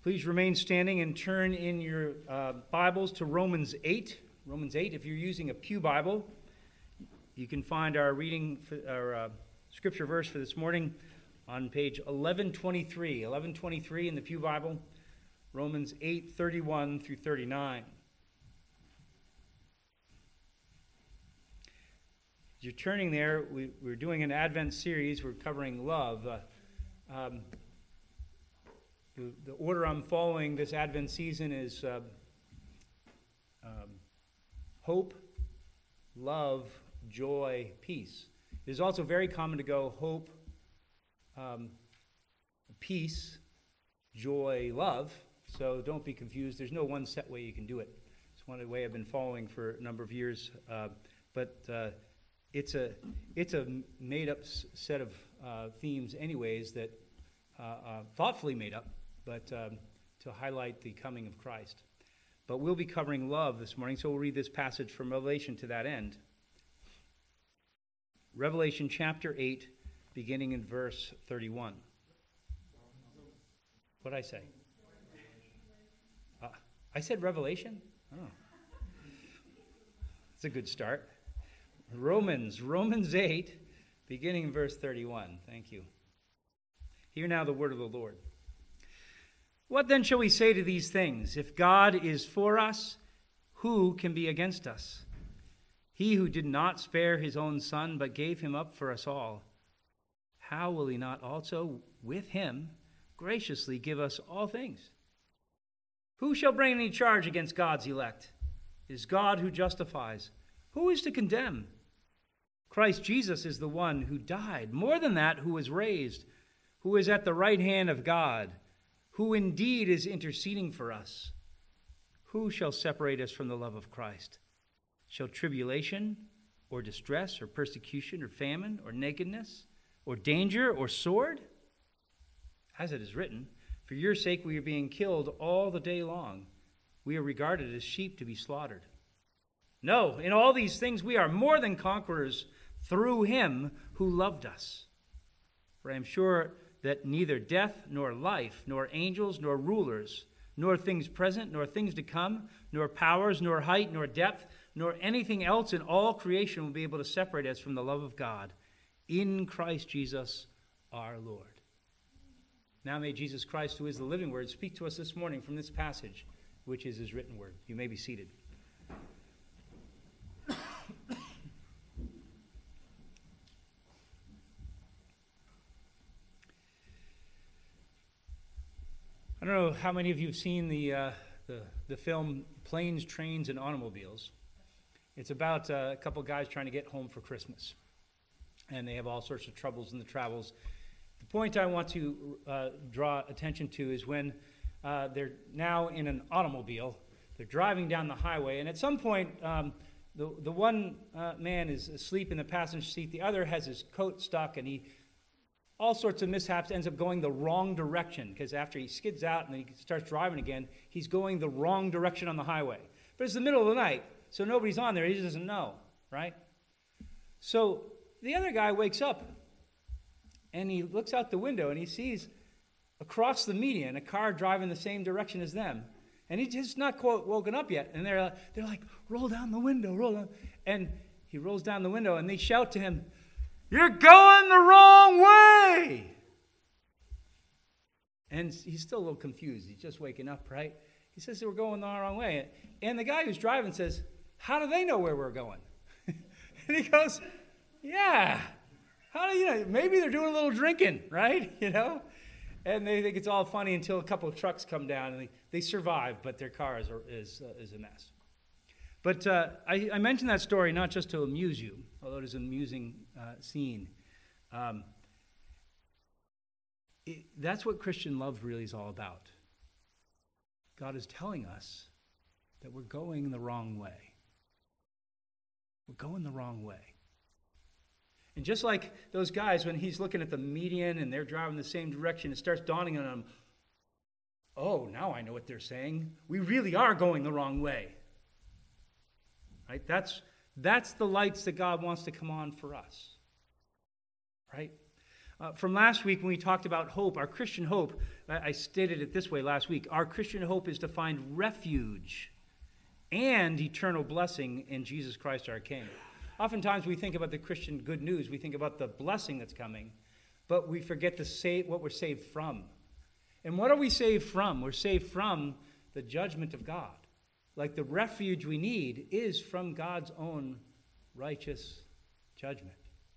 Please remain standing and turn in your Bibles to Romans 8. Romans 8, if you're using a Pew Bible, you can find our scripture verse for this morning on page 1123. 1123 in the Pew Bible, Romans 8, 31 through 39. As you're turning there, we're doing an Advent series. We're covering love. The order I'm following this Advent season is hope, love, joy, peace. It is also very common to go hope, peace, joy, love. So don't be confused. There's no one set way you can do it. It's one way I've been following for a number of years. But it's a made-up set of themes anyways that thoughtfully made up, but to highlight the coming of Christ. But we'll be covering love this morning, so we'll read this passage from Revelation to that end. Revelation chapter 8, beginning in verse 31. What did I say? I said Revelation? Oh. That's a good start. Romans 8, beginning in verse 31. Thank you. Hear now the word of the Lord. What then shall we say to these things? If God is for us, who can be against us? He who did not spare his own son, but gave him up for us all, how will he not also with him graciously give us all things? Who shall bring any charge against God's elect? It is God who justifies. Who is to condemn? Christ Jesus is the one who died, more than that, who was raised, who is at the right hand of God, who indeed is interceding for us. Who shall separate us from the love of Christ? Shall tribulation, or distress, or persecution, or famine, or nakedness, or danger, or sword? As it is written, for your sake we are being killed all the day long. We are regarded as sheep to be slaughtered. No, in all these things we are more than conquerors through him who loved us. For I am sure that neither death, nor life, nor angels, nor rulers, nor things present, nor things to come, nor powers, nor height, nor depth, nor anything else in all creation will be able to separate us from the love of God in Christ Jesus our Lord. Now may Jesus Christ, who is the living word, speak to us this morning from this passage, which is his written word. You may be seated. I don't know how many of you have seen the film Planes, Trains, and Automobiles. It's about a couple guys trying to get home for Christmas. And they have all sorts of troubles in the travels. The point I want to draw attention to is when they're now in an automobile, they're driving down the highway, and at some point, the one man is asleep in the passenger seat, the other has his coat stuck, and all sorts of mishaps, ends up going the wrong direction, because after he skids out and then he starts driving again, he's going the wrong direction on the highway. But it's the middle of the night, so nobody's on there, he just doesn't know, right? So the other guy wakes up, and he looks out the window, and he sees across the median a car driving the same direction as them. And he's just not quite woken up yet. And they're like, roll down the window, roll down. And he rolls down the window, and they shout to him, you're going the wrong way! And he's still a little confused. He's just waking up, right? He says, we're going the wrong way. And the guy who's driving says, how do they know where we're going? And he goes, yeah. How do you know? Maybe they're doing a little drinking, right? You know? And they think it's all funny until a couple of trucks come down, and they survive, but their car is a mess. But I mentioned that story not just to amuse you, although it is an amusing scene. That's what Christian love really is all about. God is telling us that we're going the wrong way. We're going the wrong way. And just like those guys, when he's looking at the median and they're driving the same direction, it starts dawning on him, oh, now I know what they're saying. We really are going the wrong way. Right? That's the lights that God wants to come on for us. Right? From last week when we talked about hope, our Christian hope, I stated it this way last week, our Christian hope is to find refuge and eternal blessing in Jesus Christ our King. Oftentimes we think about the Christian good news, we think about the blessing that's coming, but we forget to say what we're saved from. And what are we saved from? We're saved from the judgment of God. Like the refuge we need is from God's own righteous judgment.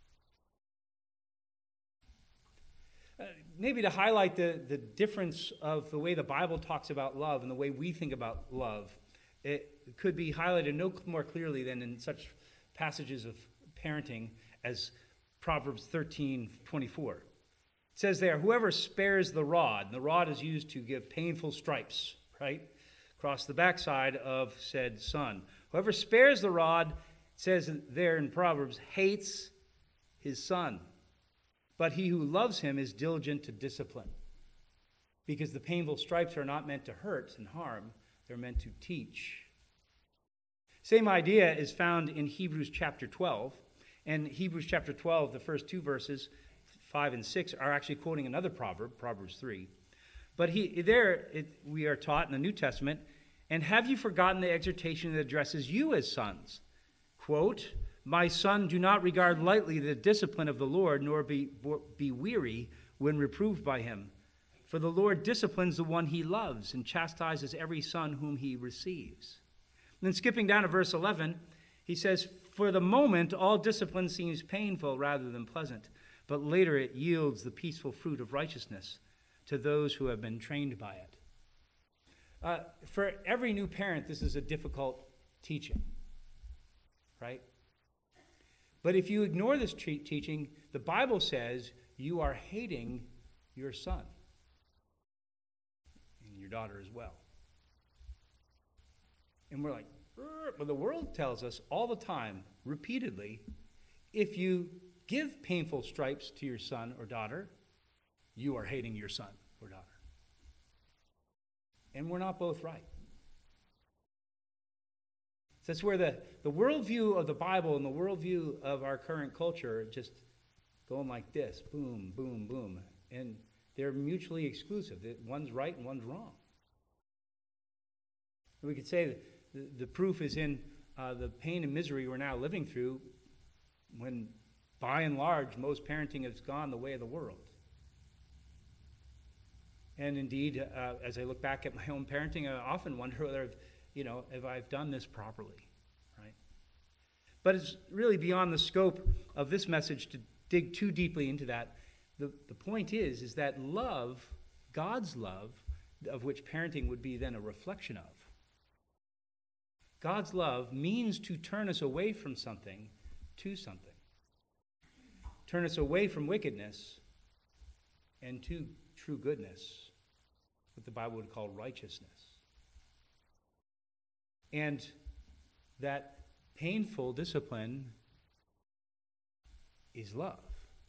Maybe to highlight the difference of the way the Bible talks about love and the way we think about love, it could be highlighted no more clearly than in such passages of parenting as Proverbs 13:24. It says there, whoever spares the rod, and the rod is used to give painful stripes, right, across the backside of said son. Whoever spares the rod, it says there in Proverbs, hates his son. But he who loves him is diligent to discipline. Because the painful stripes are not meant to hurt and harm, they're meant to teach. Same idea is found in Hebrews chapter 12. And Hebrews chapter 12, the first two verses, 5 and 6, are actually quoting another proverb, Proverbs 3. But we are taught in the New Testament, and have you forgotten the exhortation that addresses you as sons? Quote, my son, do not regard lightly the discipline of the Lord, nor be weary when reproved by him. For the Lord disciplines the one he loves and chastises every son whom he receives. And then skipping down to verse 11, he says, for the moment, all discipline seems painful rather than pleasant, but later it yields the peaceful fruit of righteousness to those who have been trained by it. For every new parent, this is a difficult teaching, right? But if you ignore this teaching, the Bible says you are hating your son and your daughter as well. And we're like, well, the world tells us all the time, repeatedly, if you give painful stripes to your son or daughter, you are hating your son or daughter. And we're not both right. That's where the worldview of the Bible and the worldview of our current culture are just going like this, boom, boom, boom. And they're mutually exclusive. One's right and one's wrong. We could say that the proof is in the pain and misery we're now living through when, by and large, most parenting has gone the way of the world. And indeed, as I look back at my own parenting, I often wonder whether if I've done this properly, right? But it's really beyond the scope of this message to dig too deeply into that. The point is that love, God's love, of which parenting would be then a reflection of, God's love means to turn us away from something to something. Turn us away from wickedness and to true goodness, what the Bible would call righteousness. And that painful discipline is love.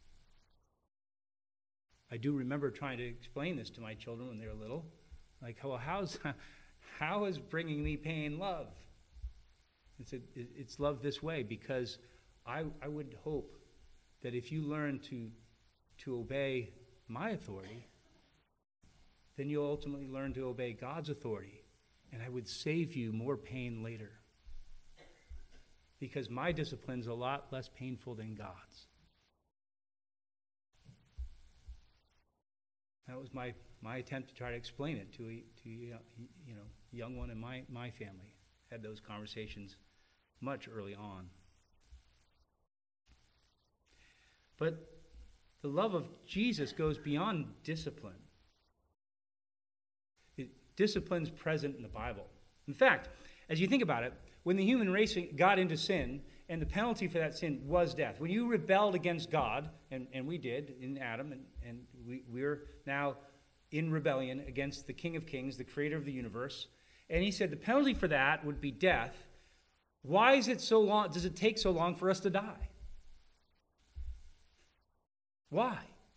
I do remember trying to explain this to my children when they were little. Like, well, how is bringing me pain love? It's love this way, because I would hope that if you learn to obey my authority, then you'll ultimately learn to obey God's authority. And I would save you more pain later. Because my discipline's a lot less painful than God's. That was my attempt to try to explain it to a young one in my family. Had those conversations much early on. But the love of Jesus goes beyond discipline. Discipline's present in the Bible. In fact, as you think about it, when the human race got into sin, and the penalty for that sin was death. When you rebelled against God, and we did in Adam, and we're now in rebellion against the King of Kings, the creator of the universe, and he said the penalty for that would be death. Why is it so long? Does it take so long for us to die? Why?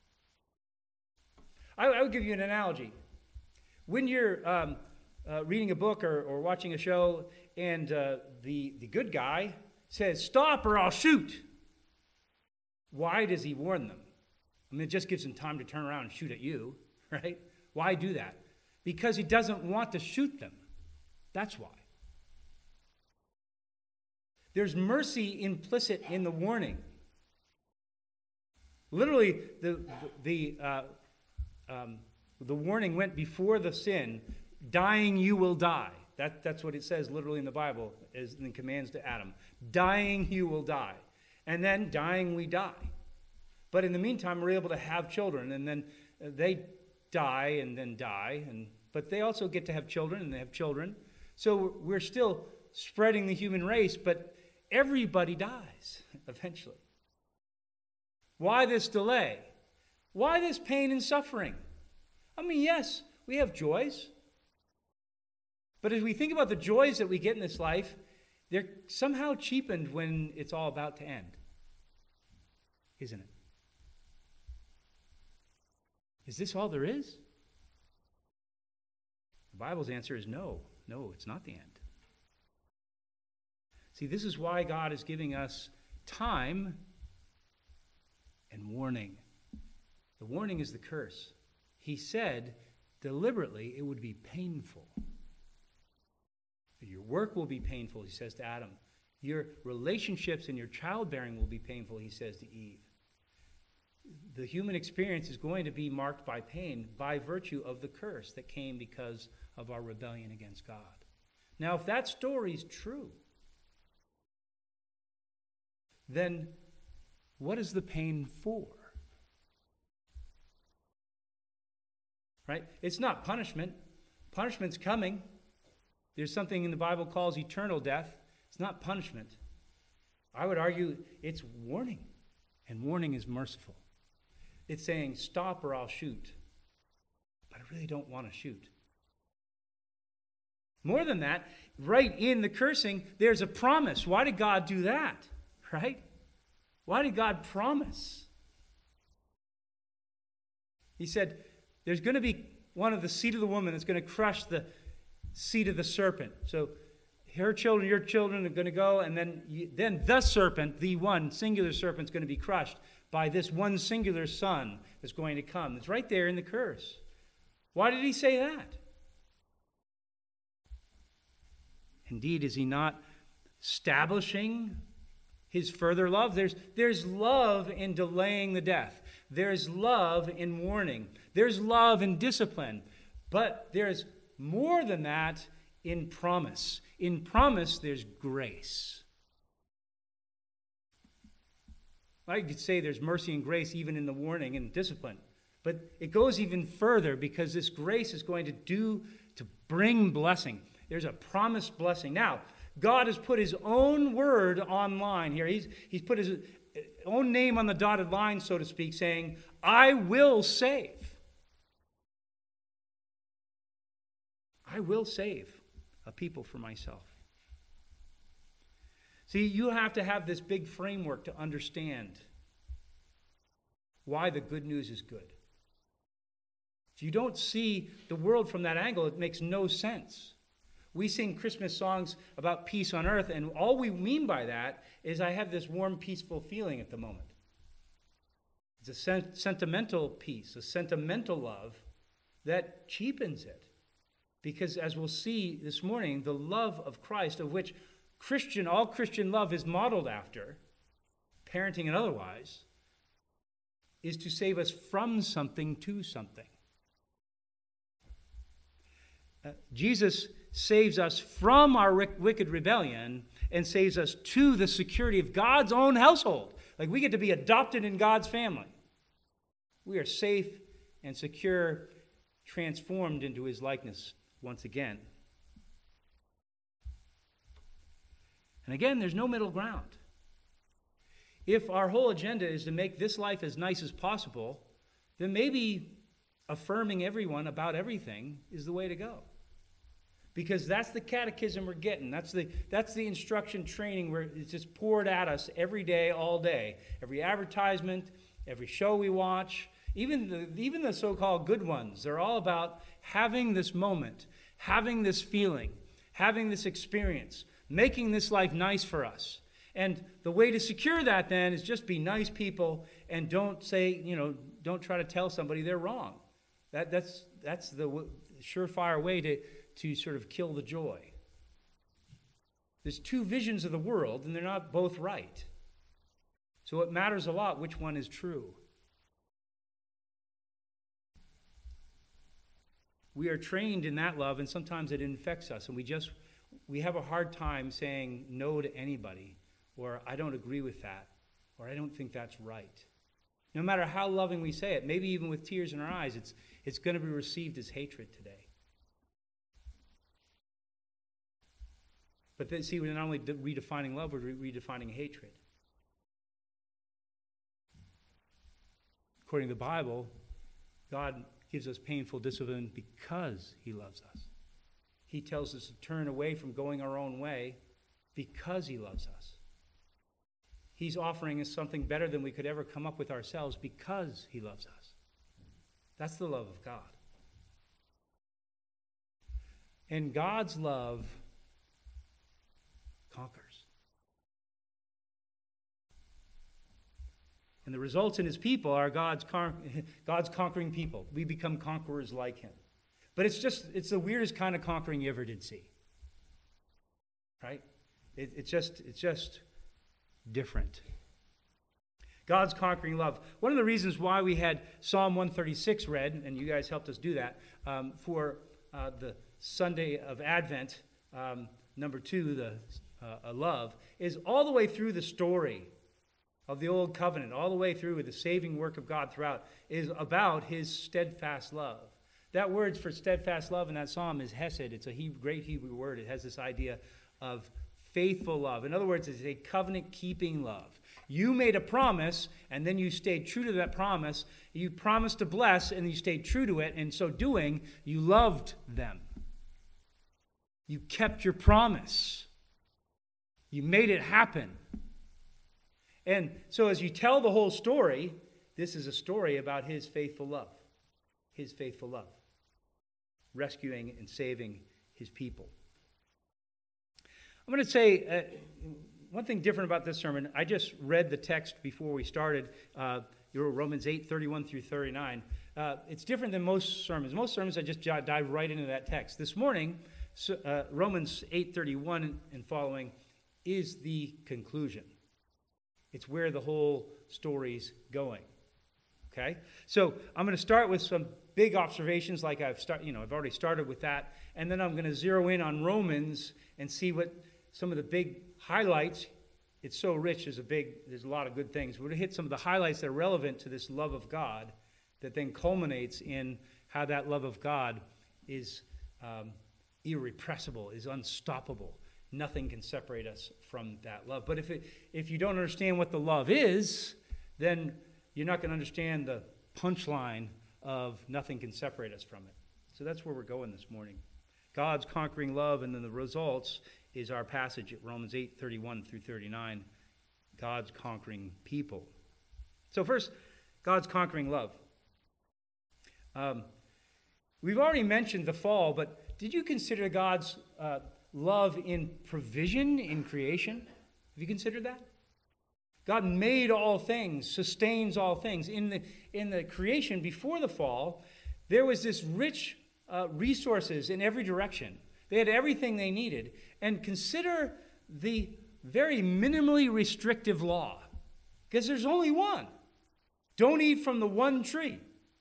I would give you an analogy. When you're reading a book or watching a show, and the good guy says, "Stop or I'll shoot." Why does he warn them? I mean, it just gives him time to turn around and shoot at you, right? Why do that? Because he doesn't want to shoot them. That's why. There's mercy implicit in the warning. Literally, the warning went before the sin. Dying, you will die. That's what it says literally in the Bible, as in the commands to Adam. Dying, you will die. And then dying, we die. But in the meantime, we're able to have children, and then they die and then die. But they also get to have children, and they have children. So we're still spreading the human race, but everybody dies eventually. Why this delay? Why this pain and suffering? I mean, yes, we have joys. But as we think about the joys that we get in this life, they're somehow cheapened when it's all about to end. Isn't it? Is this all there is? The Bible's answer is no. No, it's not the end. See, this is why God is giving us time and warning. The warning is the curse. He said deliberately it would be painful. Your work will be painful, he says to Adam. Your relationships and your childbearing will be painful, he says to Eve. The human experience is going to be marked by pain by virtue of the curse that came because of our rebellion against God. Now, if that story is true, then what is the pain for? Right? It's not punishment. Punishment's coming. There's something in the Bible calls eternal death. It's not punishment. I would argue it's warning, and warning is merciful. It's saying, stop or I'll shoot. But I really don't want to shoot. More than that, right in the cursing, there's a promise. Why did God do that? Right? Why did God promise? He said, there's going to be one of the seed of the woman that's going to crush the seed of the serpent. So her children, your children are going to go, and then the serpent, the one singular serpent, is going to be crushed by this one singular son that's going to come. It's right there in the curse. Why did he say that? Indeed, is he not establishing his further love? There's love in delaying the death. There's love in warning. There's love in discipline. But there's more than that in promise. In promise, there's grace. I could say there's mercy and grace even in the warning and discipline. But it goes even further because this grace is going to bring blessing. There's a promised blessing. Now, God has put his own word online here. He's put his own name on the dotted line, so to speak, saying, I will save. I will save a people for myself. See, you have to have this big framework to understand why the good news is good. If you don't see the world from that angle, it makes no sense. We sing Christmas songs about peace on earth, and all we mean by that is I have this warm, peaceful feeling at the moment. It's a sentimental peace, a sentimental love that cheapens it. Because as we'll see this morning, the love of Christ, of which all Christian love is modeled after, parenting and otherwise, is to save us from something to something. Jesus saves us from our wicked rebellion and saves us to the security of God's own household. Like we get to be adopted in God's family. We are safe and secure, transformed into his likeness once again. And again, there's no middle ground. If our whole agenda is to make this life as nice as possible, then maybe affirming everyone about everything is the way to go. Because that's the catechism we're getting. That's the instruction training where it's just poured at us every day, all day. Every advertisement, every show we watch, even the so-called good ones, they're all about having this moment, having this feeling, having this experience, making this life nice for us. And the way to secure that then is just be nice people and don't say, don't try to tell somebody they're wrong. That's the surefire way to sort of kill the joy. There's two visions of the world, and they're not both right. So it matters a lot which one is true. We are trained in that love, and sometimes it infects us, and we have a hard time saying no to anybody, or I don't agree with that, or I don't think that's right. No matter how loving we say it, maybe even with tears in our eyes, it's going to be received as hatred today. But then, see, we're not only redefining love, we're redefining hatred. According to the Bible, God gives us painful discipline because he loves us. He tells us to turn away from going our own way because he loves us. He's offering us something better than we could ever come up with ourselves because he loves us. That's the love of God. And God's love conquers. And the results in his people are God's conquering people. We become conquerors like him. But it's the weirdest kind of conquering you ever did see. Right? It's just different. God's conquering love. One of the reasons why we had Psalm 136 read, and you guys helped us do that, for the Sunday of Advent, number 2, the love, is all the way through the story of the Old Covenant, all the way through with the saving work of God throughout, is about his steadfast love. That word for steadfast love in that psalm is hesed. It's a great Hebrew word. It has this idea of faithful love. In other words, it's a covenant-keeping love. You made a promise, and then you stayed true to that promise. You promised to bless, and you stayed true to it. And so doing, you loved them. You kept your promise. You made it happen. And so as you tell the whole story, this is a story about his faithful love. His faithful love. Rescuing and saving his people. I'm going to say one thing different about this sermon. I just read the text before we started, Romans 8, 31 through 39. It's different than most sermons. Most sermons, I just dive right into that text. This morning, Romans 8, 31 and following is the conclusion. It's where the whole story's going. Okay? So I'm going to start with some big observations like I've already started with that. And then I'm going to zero in on Romans and see what some of the big highlights. It's so rich, there's a lot of good things. We're going to hit some of the highlights that are relevant to this love of God that then culminates in how that love of God is irrepressible, is unstoppable. Nothing can separate us from that love. But if you don't understand what the love is, then you're not going to understand the punchline of nothing can separate us from it. So that's where we're going this morning. God's conquering love, and then the results is our passage at Romans 8, 31 through 39. God's conquering people. So first, God's conquering love. We've already mentioned the fall, but did you consider God's love in provision in creation? Have you considered that? God made all things, sustains all things. In the creation before the fall, there was this rich resources in every direction. They had everything they needed. And consider the very minimally restrictive law. Because there's only one. Don't eat from the one tree.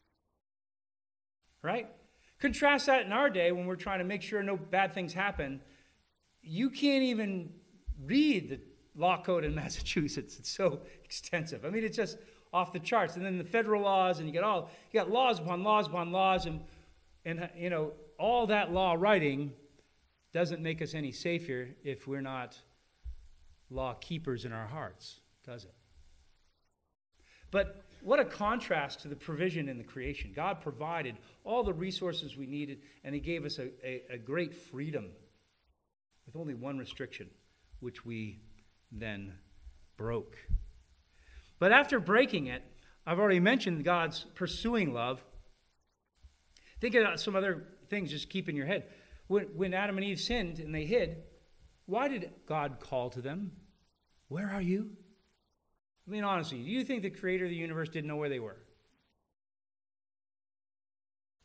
Right? Contrast that in our day when we're trying to make sure no bad things happen. You can't even read the law code in Massachusetts. It's so extensive. I mean, it's just off the charts. And then the federal laws, and you got laws upon laws upon laws, and all that law writing doesn't make us any safer if we're not law keepers in our hearts, does it? But what a contrast to the provision in the creation. God provided all the resources we needed, and he gave us a great freedom with only one restriction, which we then broke. But after breaking it, I've already mentioned God's pursuing love. Think about some other things just keep in your head. When Adam and Eve sinned and they hid, why did God call to them? Where are you? I mean, honestly, do you think the creator of the universe didn't know where they were?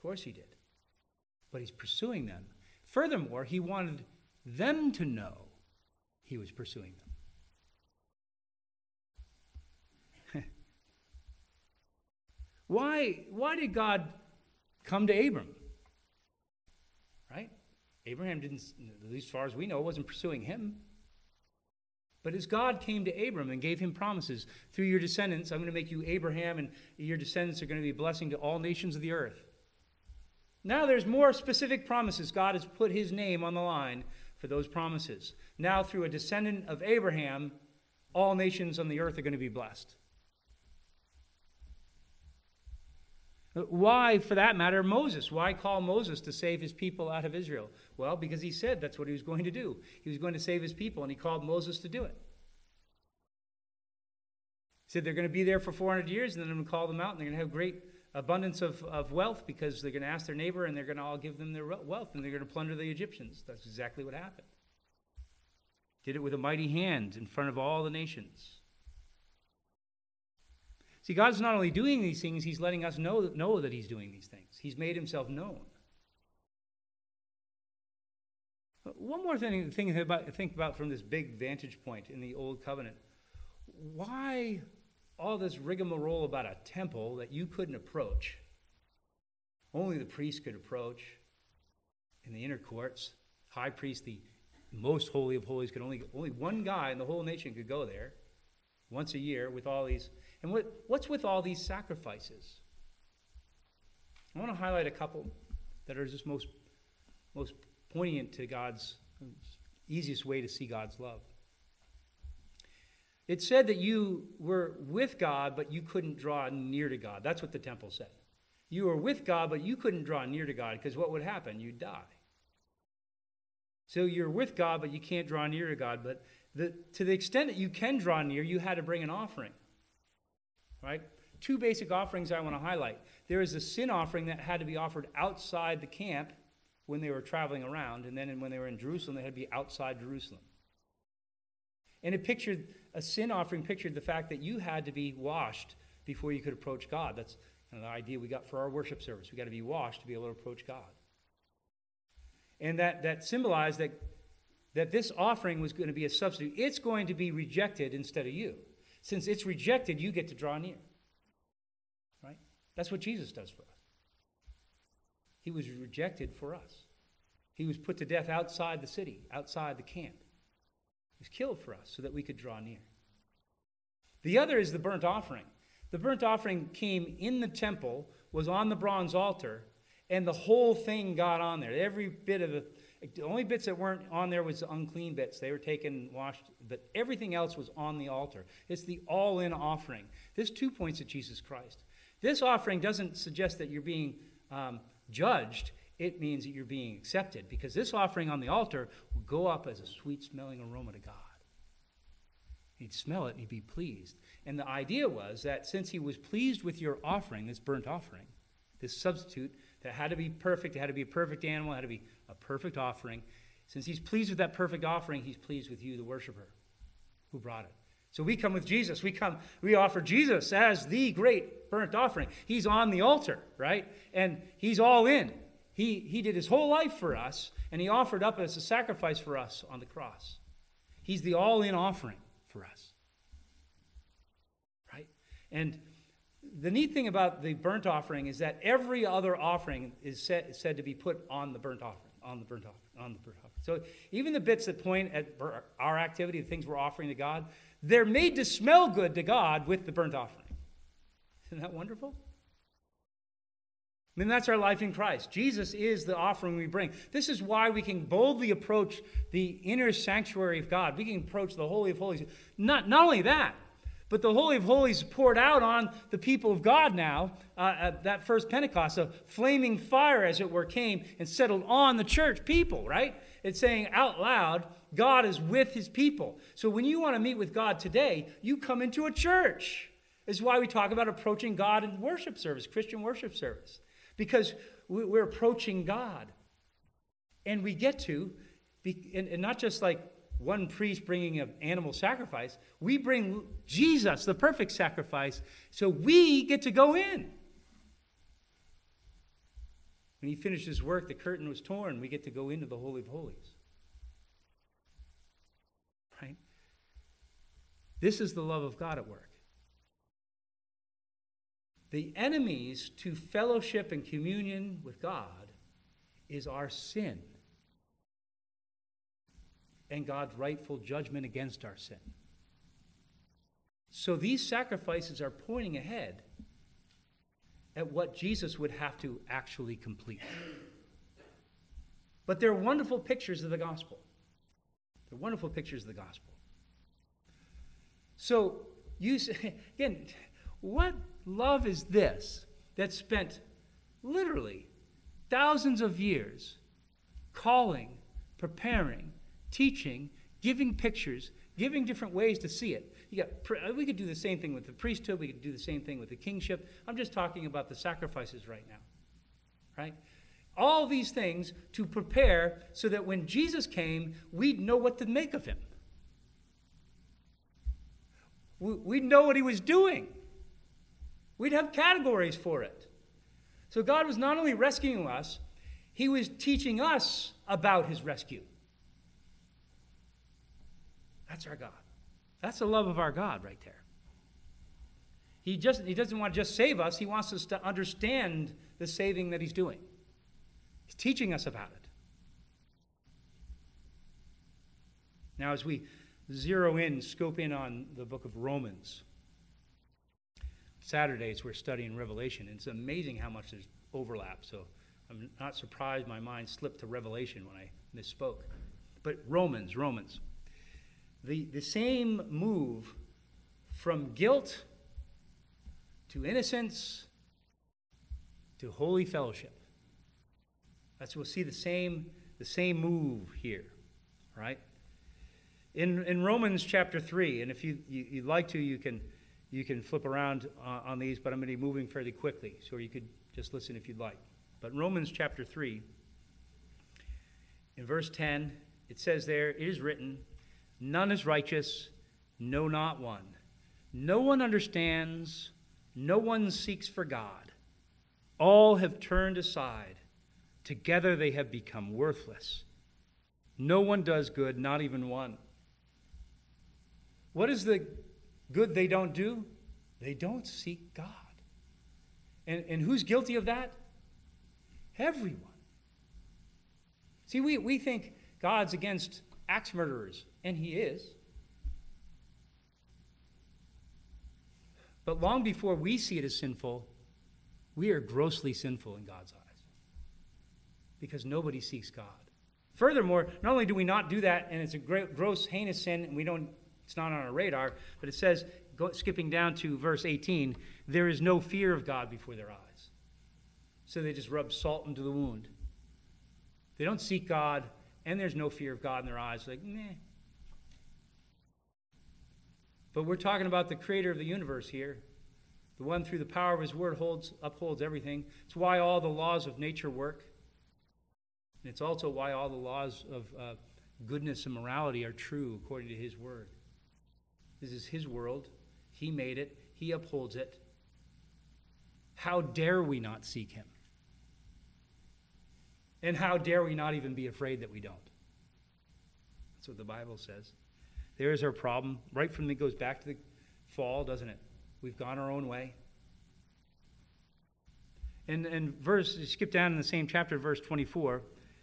course he did. But he's pursuing them. Furthermore, he wanted them to know he was pursuing them. Why did God come to Abram? Right? Abraham didn't, at least as far as we know, wasn't pursuing him. But as God came to Abram and gave him promises, through your descendants, I'm going to make you Abraham, and your descendants are going to be a blessing to all nations of the earth. Now there's more specific promises. God has put his name on the line for those promises. Now through a descendant of Abraham, all nations on the earth are going to be blessed. Why, for that matter, Moses? Why call Moses to save his people out of Israel? Well, because he said that's what he was going to do. He was going to save his people, and he called Moses to do it. He said they're going to be there for 400 years, and then I'm going to call them out, and they're going to have great abundance of wealth because they're going to ask their neighbor, and they're going to all give them their wealth, and they're going to plunder the Egyptians. That's exactly what happened. Did it with a mighty hand in front of all the nations. See, God's not only doing these things, he's letting us know that he's doing these things. He's made himself known. One more thing to think about from this big vantage point in the Old Covenant. Why all this rigmarole about a temple that you couldn't approach? Only the priest could approach in the inner courts. High priest, the most holy of holies, could only one guy in the whole nation could go there once a year with all these. And what's with all these sacrifices? I want to highlight a couple that are just most poignant to God's easiest way to see God's love. It said that you were with God, but you couldn't draw near to God. That's what the temple said. You were with God, but you couldn't draw near to God, because what would happen? You'd die. So you're with God, but you can't draw near to God. But to the extent that you can draw near, you had to bring an offering. Right? Two basic offerings I want to highlight. There is a sin offering that had to be offered outside the camp when they were traveling around, and then when they were in Jerusalem, they had to be outside Jerusalem. And a sin offering pictured the fact that you had to be washed before you could approach God. That's kind of the idea we got for our worship service. We got to be washed to be able to approach God. And that symbolized that this offering was going to be a substitute. It's going to be rejected instead of you. Since it's rejected, you get to draw near. Right? That's what Jesus does for us. He was rejected for us. He was put to death outside the city, outside the camp. He was killed for us so that we could draw near. The other is the burnt offering. The burnt offering came in the temple, was on the bronze altar, and the whole thing got on there. Every bit of it. The only bits that weren't on there was the unclean bits. They were taken, washed, but everything else was on the altar. It's the all-in offering. This 2 points at Jesus Christ. This offering doesn't suggest that you're being judged. It means that you're being accepted, because this offering on the altar will go up as a sweet-smelling aroma to God. He'd smell it and he'd be pleased. And the idea was that since he was pleased with your offering, this burnt offering, this substitute that had to be perfect, it had to be a perfect animal, it had to be a perfect offering. Since he's pleased with that perfect offering, he's pleased with you, the worshiper, who brought it. So we come with Jesus. We offer Jesus as the great burnt offering. He's on the altar, right? And he's all in. He did his whole life for us, and he offered up as a sacrifice for us on the cross. He's the all-in offering for us. Right? And the neat thing about the burnt offering is that every other offering is said to be put on the burnt offering. So even the bits that point at our activity, the things we're offering to God, they're made to smell good to God with the burnt offering. Isn't that wonderful? I mean, that's our life in Christ. Jesus is the offering we bring. This is why we can boldly approach the inner sanctuary of God. We can approach the Holy of Holies. Not only that, but the Holy of Holies poured out on the people of God now at that first Pentecost. A flaming fire, as it were, came and settled on the church people, right? It's saying out loud, God is with his people. So when you want to meet with God today, you come into a church. This is why we talk about approaching God in worship service, Christian worship service. Because we're approaching God. And we get to, and not just like one priest bringing an animal sacrifice, we bring Jesus, the perfect sacrifice, so we get to go in. When he finished his work, the curtain was torn. We get to go into the Holy of Holies. Right? This is the love of God at work. The enemies to fellowship and communion with God is our sin and God's rightful judgment against our sin. So these sacrifices are pointing ahead at what Jesus would have to actually complete. But they're wonderful pictures of the gospel. They're wonderful pictures of the gospel. So, you say, again, what love is this that spent literally thousands of years calling, preparing, teaching, giving pictures, giving different ways to see it? We could do the same thing with the priesthood. We could do the same thing with the kingship. I'm just talking about the sacrifices right now. Right? All these things to prepare so that when Jesus came, we'd know what to make of him. We'd know what he was doing. We'd have categories for it. So God was not only rescuing us, he was teaching us about his rescue. That's our God. That's the love of our God right there. He doesn't want to just save us. He wants us to understand the saving that he's doing. He's teaching us about it. Now, as we scope in on the book of Romans, Saturdays we're studying Revelation. And it's amazing how much there's overlap. So I'm not surprised my mind slipped to Revelation when I misspoke. But Romans. The same move from guilt to innocence to holy fellowship. We'll see the same move here, right? In Romans chapter 3, and if you'd like to, you can flip around on these, but I'm going to be moving fairly quickly, so you could just listen if you'd like. But Romans chapter 3, in verse 10, it says there, "It is written, none is righteous, no, not one. No one understands, no one seeks for God. All have turned aside. Together they have become worthless. No one does good, not even one." What is the good they don't do? They don't seek God. And who's guilty of that? Everyone. See, we think God's against axe murderers, and he is. But long before we see it as sinful, we are grossly sinful in God's eyes, because nobody seeks God. Furthermore, not only do we not do that, and it's a gross, heinous sin, and it's not on our radar, but it says, skipping down to verse 18, there is no fear of God before their eyes. So they just rub salt into the wound. They don't seek God, and there's no fear of God in their eyes. Like, meh. But we're talking about the creator of the universe here, the one through the power of his word upholds everything. It's why all the laws of nature work. And it's also why all the laws of goodness and morality are true according to his word. This is his world. He made it. He upholds it. How dare we not seek him? And how dare we not even be afraid that we don't? That's what the Bible says. There's our problem. Right from it goes back to the fall, doesn't it? We've gone our own way. And skip down in the same chapter, verse 24.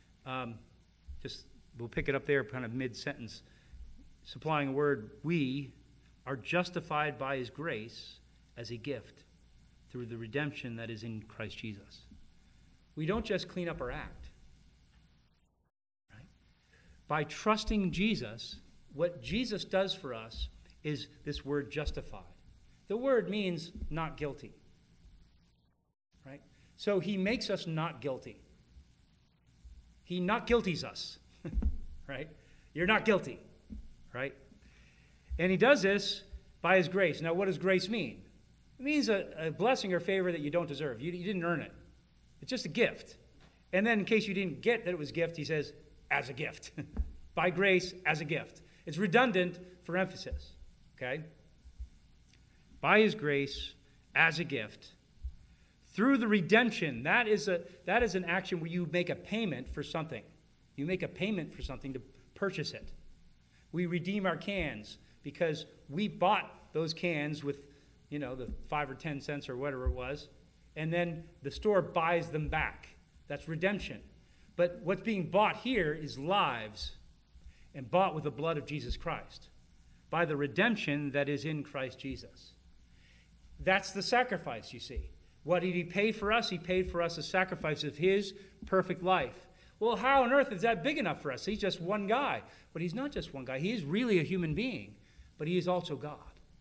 We'll pick it up there, kind of mid-sentence. Supplying a word, we are justified by his grace as a gift through the redemption that is in Christ Jesus. We don't just clean up our act. Right? By trusting Jesus, what Jesus does for us is this word justified. The word means not guilty. Right? So he makes us not guilty. He not guilties us. Right? You're not guilty. Right? And he does this by his grace. Now, what does grace mean? It means a blessing or favor that you don't deserve. You didn't earn it. It's just a gift. And then in case you didn't get that it was a gift, he says, as a gift. By grace, as a gift. It's redundant for emphasis. Okay? By his grace, as a gift, Through the redemption, that is an action where you make a payment for something. You make a payment for something to purchase it. We redeem our cans because we bought those cans with, the 5 or 10 cents or whatever it was, and then the store buys them back. That's redemption. But what's being bought here is lives, and bought with the blood of Jesus Christ, by the redemption that is in Christ Jesus. That's the sacrifice, you see. What did he pay for us? He paid for us a sacrifice of his perfect life. Well, how on earth is that big enough for us? He's just one guy. But he's not just one guy. He is really a human being, but he is also God.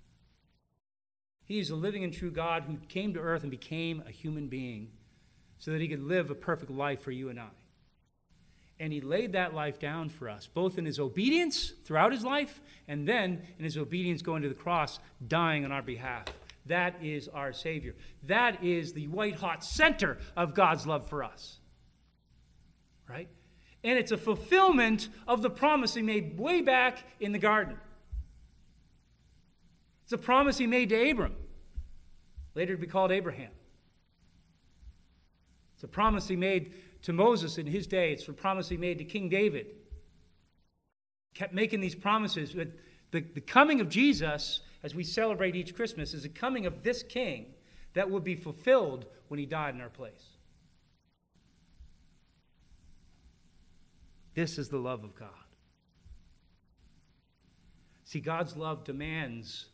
He is a living and true God who came to earth and became a human being so that he could live a perfect life for you and I. And he laid that life down for us, both in his obedience throughout his life, and then in his obedience going to the cross, dying on our behalf. That is our Savior. That is the white-hot center of God's love for us. Right? And it's a fulfillment of the promise he made way back in the garden. It's a promise he made to Abram, later to be called Abraham. It's a promise he made to Moses in his day. It's a promise he made to King David. Kept making these promises. But the coming of Jesus, as we celebrate each Christmas, is the coming of this king that will be fulfilled when he died in our place. This is the love of God. See, God's love demands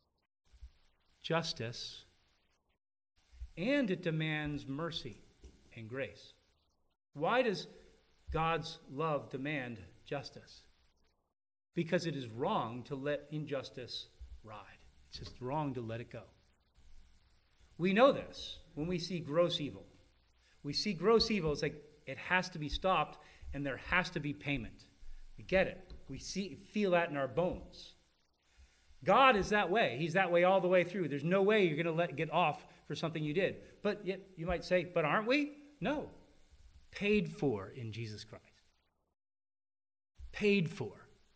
justice, and it demands mercy and grace. Why does God's love demand justice? Because it is wrong to let injustice ride. It's just wrong to let it go. We know this when we see gross evil. We see gross evil, it's like it has to be stopped, and there has to be payment. We get it. We feel that in our bones. God is that way. He's that way all the way through. There's no way you're going to let it get off for something you did. But yet you might say, but aren't we? No. Paid for in Jesus Christ. Paid for.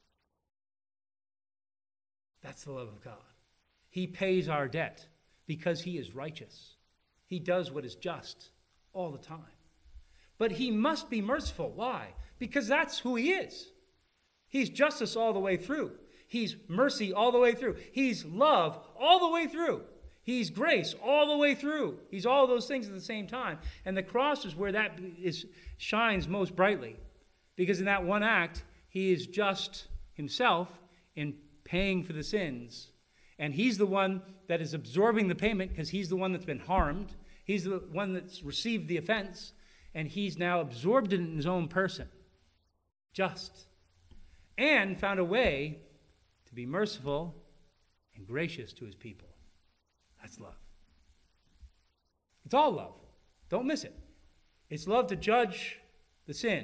That's the love of God. He pays our debt because he is righteous. He does what is just all the time. But he must be merciful. Why? Because that's who he is. He's justice all the way through. He's mercy all the way through. He's love all the way through. He's grace all the way through. He's all those things at the same time. And the cross is where that shines most brightly. Because in that one act, he is just himself in paying for the sins. And he's the one that is absorbing the payment because he's the one that's been harmed. He's the one that's received the offense. And he's now absorbed it in his own person. Just. And found a way to be merciful and gracious to his people. That's love. It's all love. Don't miss it. It's love to judge the sin.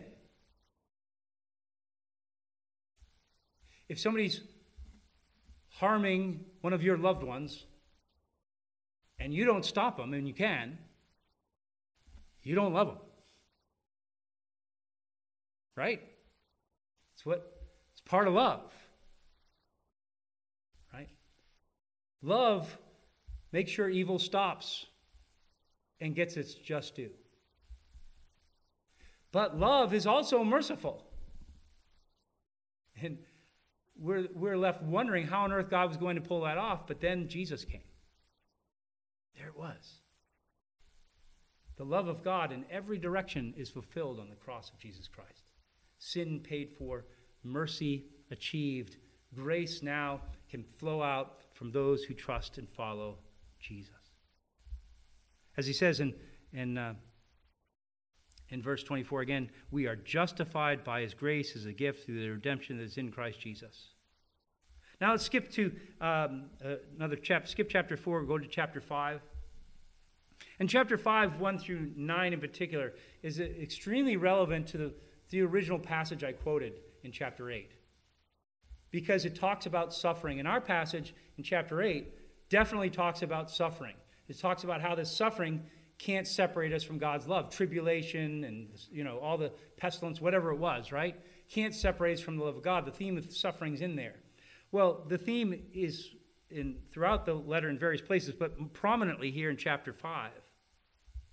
If somebody's harming one of your loved ones and you don't stop them, and you can, you don't love them. Right? It's part of love. Right? Love makes sure evil stops and gets its just due. But love is also merciful. And we're left wondering how on earth God was going to pull that off, but then Jesus came. There it was. The love of God in every direction is fulfilled on the cross of Jesus Christ. Sin paid for, mercy achieved, grace now can flow out from those who trust and follow Jesus. As he says in verse 24 again, we are justified by his grace as a gift through the redemption that is in Christ Jesus. Now let's skip to another chapter. Skip chapter 4, go to chapter 5. And chapter 5, 1 through 9 in particular, is extremely relevant to the original passage I quoted in chapter 8. Because it talks about suffering. And our passage in chapter 8 definitely talks about suffering. It talks about how this suffering can't separate us from God's love. Tribulation and, all the pestilence, whatever it was, right? Can't separate us from the love of God. The theme of suffering is in there. Well, the theme is throughout the letter in various places, but prominently here in chapter 5.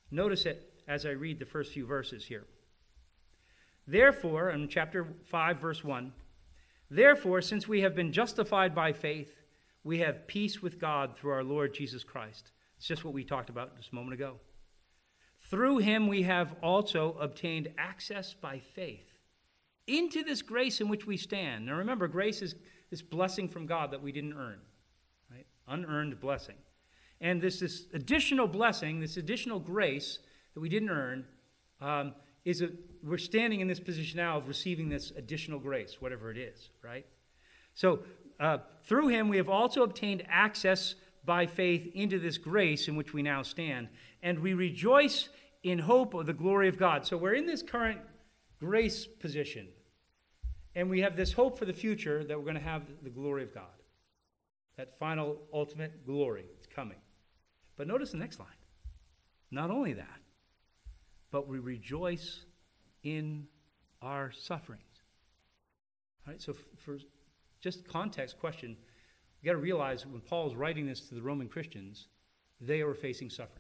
Notice it as I read the first few verses here. Therefore, in chapter 5, verse 1, therefore, since we have been justified by faith, we have peace with God through our Lord Jesus Christ. It's just what we talked about just a moment ago. Through him we have also obtained access by faith into this grace in which we stand. Now remember, grace is this blessing from God that we didn't earn, right? Unearned blessing. And this additional blessing, this additional grace that we didn't earn, we're standing in this position now of receiving this additional grace, whatever it is, right? So through him we have also obtained access by faith into this grace in which we now stand, and we rejoice in hope of the glory of God. So we're in this current grace position, and we have this hope for the future that we're going to have the glory of God. That final, ultimate glory is coming. But notice the next line. Not only that, but we rejoice in our sufferings. All right, so for just context question, you got to realize when Paul is writing this to the Roman Christians, they were facing sufferings.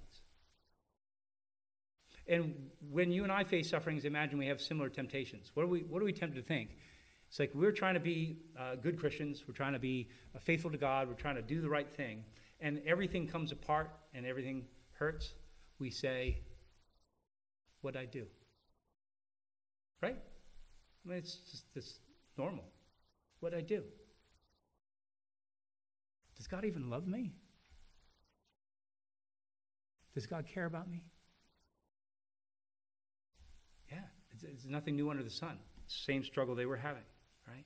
And when you and I face sufferings, imagine we have similar temptations. What are we tempted to think? It's like we're trying to be good Christians. We're trying to be faithful to God. We're trying to do the right thing. And everything comes apart and everything hurts. We say, what'd I do? Right? I mean, it's normal. What'd I do? Does God even love me? Does God care about me? Yeah, it's nothing new under the sun. Same struggle they were having, right?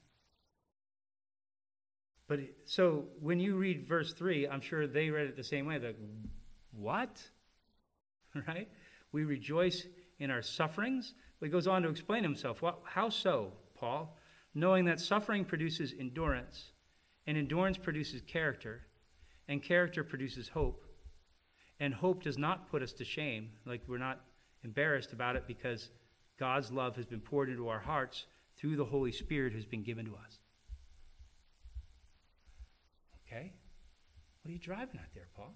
But so when you read verse 3, I'm sure they read it the same way. They're like, what? Right? We rejoice in our sufferings. But he goes on to explain himself. How so, Paul? Knowing that suffering produces endurance, and endurance produces character, and character produces hope. And hope does not put us to shame, like we're not embarrassed about it because God's love has been poured into our hearts through the Holy Spirit who's been given to us. Okay? What are you driving at there, Paul?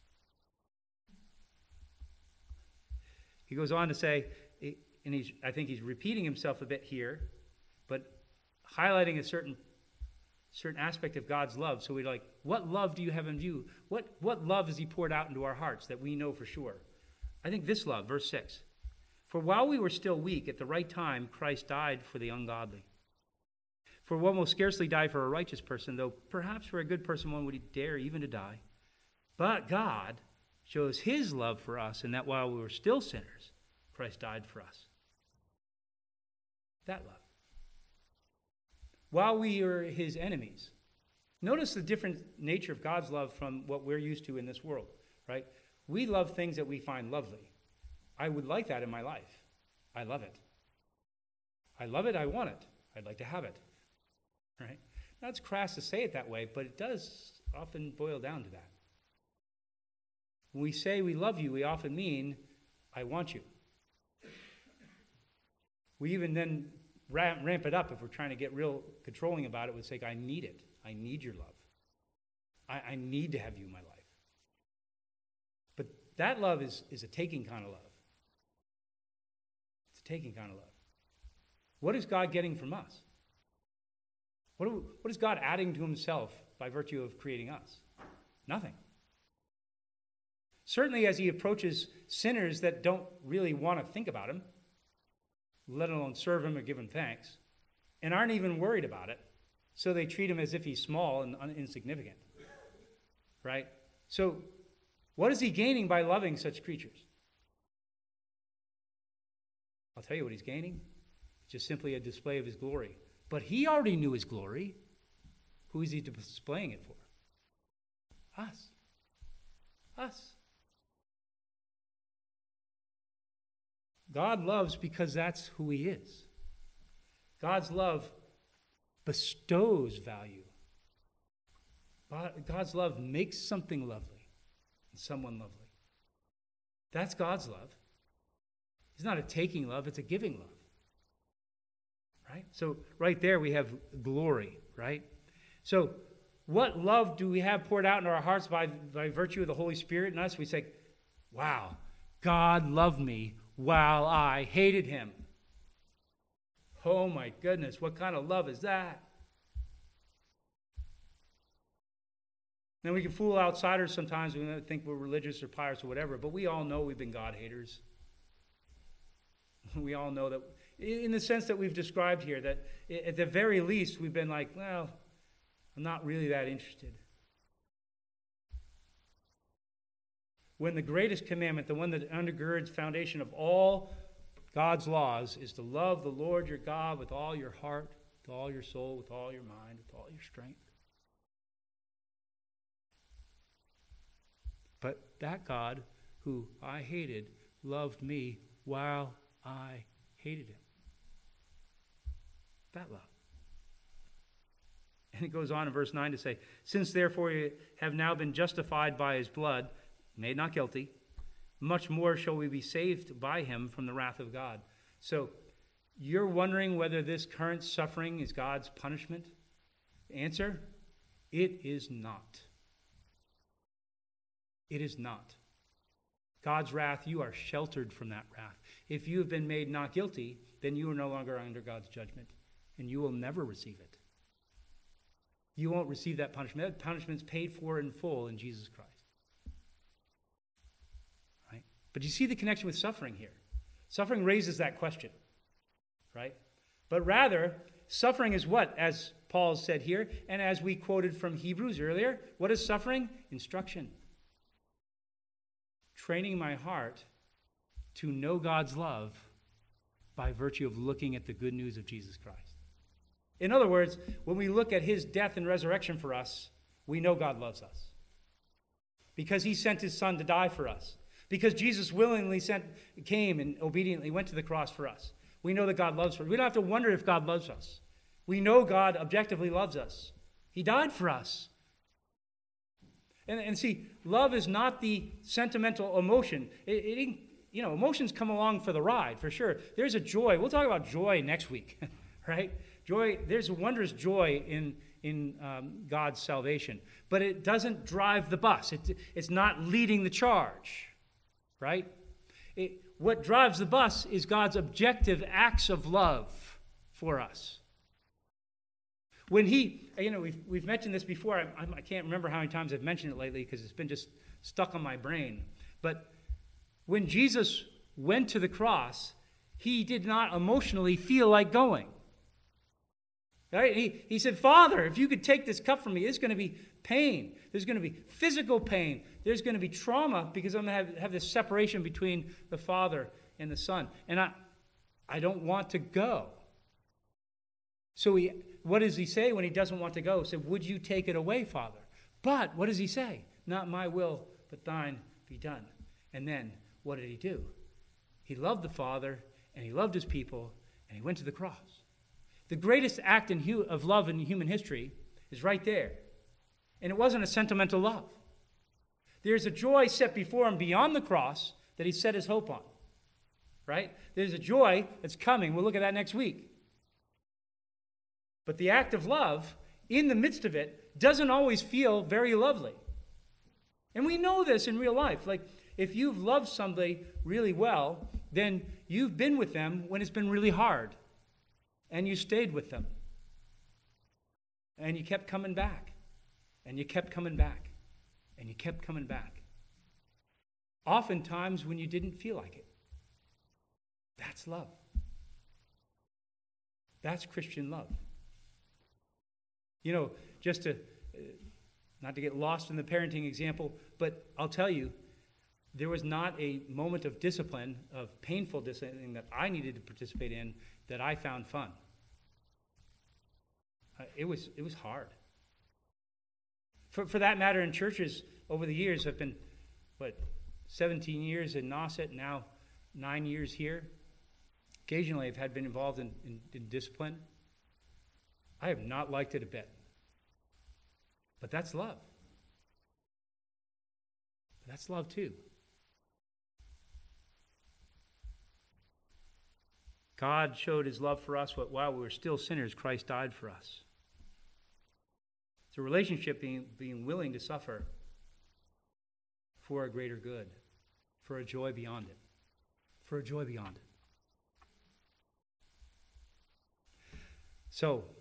He goes on to say, and I think he's repeating himself a bit here, but highlighting a certain aspect of God's love. So we're like, what love do you have in view? What love has he poured out into our hearts that we know for sure? I think this love, verse 6. For while we were still weak, at the right time, Christ died for the ungodly. For one will scarcely die for a righteous person, though perhaps for a good person one would dare even to die. But God shows his love for us in that while we were still sinners, Christ died for us. That love. While we were his enemies. Notice the different nature of God's love from what we're used to in this world, right? We love things that we find lovely. I would like that in my life. I love it. I love it, I want it. I'd like to have it. Right? Now it's crass to say it that way, but it does often boil down to that. When we say we love you, we often mean, I want you. We even then ramp it up if we're trying to get real controlling about it. We say, I need it. I need your love. I need to have you in my life. But that love is a taking kind of love. It's a taking kind of love. What is God getting from us? What is God adding to himself by virtue of creating us? Nothing. Certainly as he approaches sinners that don't really want to think about him, let alone serve him or give him thanks, and aren't even worried about it, so they treat him as if he's small and insignificant. Right? So what is he gaining by loving such creatures? I'll tell you what he's gaining. Just simply a display of his glory. But he already knew his glory. Who is he displaying it for? Us. Us. God loves because that's who he is. God's love bestows value. God's love makes something lovely and someone lovely. That's God's love. It's not a taking love, it's a giving love. Right? So right there we have glory, right? So what love do we have poured out in our hearts by virtue of the Holy Spirit in us? We say, wow, God loved me while I hated him. Oh my goodness, what kind of love is that? Now we can fool outsiders sometimes. We think we're religious or pious or whatever, but we all know we've been God haters. We all know that, in the sense that we've described here, that at the very least we've been like, well, I'm not really that interested. When the greatest commandment, the one that undergirds foundation of all God's laws, is to love the Lord your God with all your heart, with all your soul, with all your mind, with all your strength. But that God who I hated loved me while I hated him. That love. And it goes on in verse 9 to say, since therefore you have now been justified by his blood, made not guilty, much more shall we be saved by him from the wrath of God. So you're wondering whether this current suffering is God's punishment? Answer, it is not. It is not. God's wrath, you are sheltered from that wrath. If you have been made not guilty, then you are no longer under God's judgment, and you will never receive it. You won't receive that punishment. That punishment is paid for in full in Jesus Christ. Right? But you see the connection with suffering here. Suffering raises that question, right? But rather, suffering is what, as Paul said here, and as we quoted from Hebrews earlier, what is suffering? Instruction. Training my heart to know God's love by virtue of looking at the good news of Jesus Christ. In other words, when we look at his death and resurrection for us, we know God loves us. Because he sent his son to die for us. Because Jesus willingly came and obediently went to the cross for us. We know that God loves us. We don't have to wonder if God loves us. We know God objectively loves us. He died for us. And see, love is not the sentimental emotion. Emotions come along for the ride, for sure. There's a joy. We'll talk about joy next week, right? Joy. There's a wondrous joy in God's salvation. But it doesn't drive the bus. It's not leading the charge, right? What drives the bus is God's objective acts of love for us. When we've mentioned this before. I can't remember how many times I've mentioned it lately because it's been just stuck on my brain. But when Jesus went to the cross, he did not emotionally feel like going. Right? He said, Father, if you could take this cup from me, it's going to be pain. There's going to be physical pain. There's going to be trauma because I'm going to have this separation between the Father and the Son. And I don't want to go. So what does he say when he doesn't want to go? He said, would you take it away, Father? But what does he say? Not my will, but thine be done. And then what did he do? He loved the Father, and he loved his people, and he went to the cross. The greatest act of love in human history is right there. And it wasn't a sentimental love. There's a joy set before him beyond the cross that he set his hope on. Right? There's a joy that's coming. We'll look at that next week. But the act of love, in the midst of it, doesn't always feel very lovely. And we know this in real life. Like, if you've loved somebody really well, then you've been with them when it's been really hard. And you stayed with them. And you kept coming back. And you kept coming back. And you kept coming back. Oftentimes when you didn't feel like it. That's love. That's Christian love. Just to, not to get lost in the parenting example, but I'll tell you, there was not a moment of discipline, of painful discipline that I needed to participate in that I found fun. It was hard. For that matter, in churches over the years, I've been, 17 years in Nauset, now 9 years here. Occasionally I've been involved in discipline. I have not liked it a bit. But that's love. That's love too. God showed his love for us while we were still sinners, Christ died for us. It's a relationship being willing to suffer for a greater good. for a joy beyond it. For a joy beyond it. So,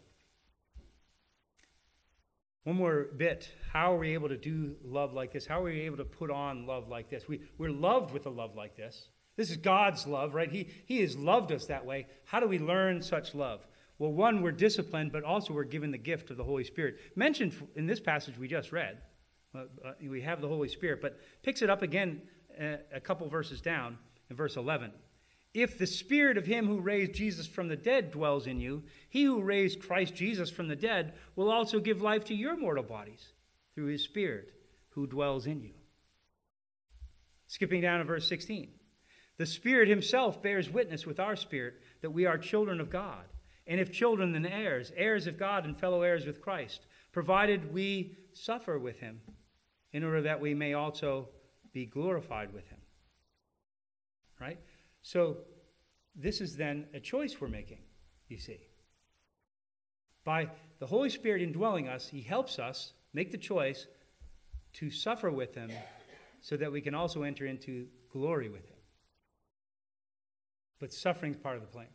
one more bit. How are we able to do love like this? How are we able to put on love like this? We're loved with a love like this. This is God's love, right? He has loved us that way. How do we learn such love? Well, one, we're disciplined, but also we're given the gift of the Holy Spirit. Mentioned in this passage we just read, we have the Holy Spirit, but picks it up again a couple verses down in verse 11. If the Spirit of him who raised Jesus from the dead dwells in you, he who raised Christ Jesus from the dead will also give life to your mortal bodies through his Spirit who dwells in you. Skipping down to verse 16. The Spirit himself bears witness with our spirit that we are children of God. And if children, then heirs, heirs of God and fellow heirs with Christ, provided we suffer with him, in order that we may also be glorified with him. Right? So this is then a choice we're making, you see. By the Holy Spirit indwelling us, he helps us make the choice to suffer with him so that we can also enter into glory with him. But suffering is part of the plan.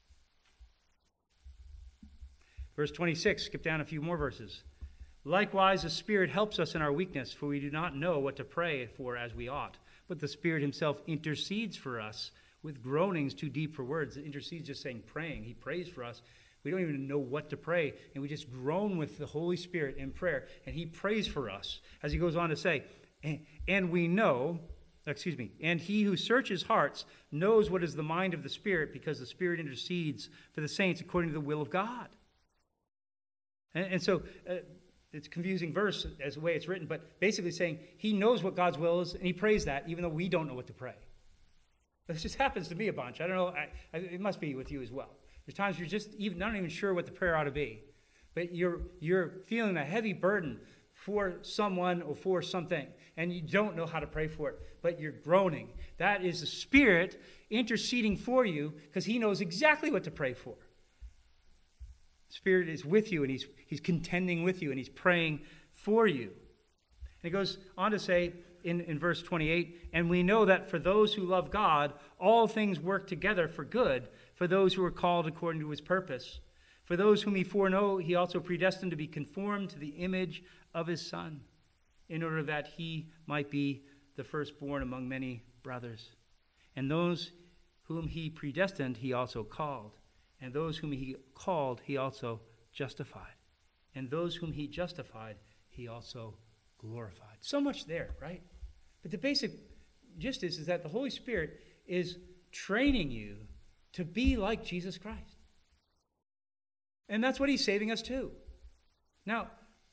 Verse 26, skip down a few more verses. Likewise, the Spirit helps us in our weakness, for we do not know what to pray for as we ought. But the Spirit himself intercedes for us with groanings too deep for words. Intercedes just saying praying. He prays for us. We don't even know what to pray, and we just groan with the Holy Spirit in prayer, and he prays for us. As he goes on to say, and we know, and he who searches hearts knows what is the mind of the Spirit, because the Spirit intercedes for the saints according to the will of God. And so it's a confusing verse as the way it's written, but basically saying he knows what God's will is, and he prays that even though we don't know what to pray. This just happens to me a bunch. I don't know. It must be with you as well. There's times you're just not even sure what the prayer ought to be, but you're feeling a heavy burden for someone or for something, and you don't know how to pray for it, but you're groaning. That is the Spirit interceding for you because he knows exactly what to pray for. Spirit is with you, and he's contending with you, and he's praying for you. And he goes on to say in verse 28, and we know that for those who love God, all things work together for good, for those who are called according to his purpose. For those whom he foreknow, he also predestined to be conformed to the image of his Son, in order that he might be the firstborn among many brothers. And those whom he predestined, he also called. And those whom he called, he also justified. And those whom he justified, he also glorified. So much there, right? But the basic gist is that the Holy Spirit is training you to be like Jesus Christ. And that's what he's saving us to. Now,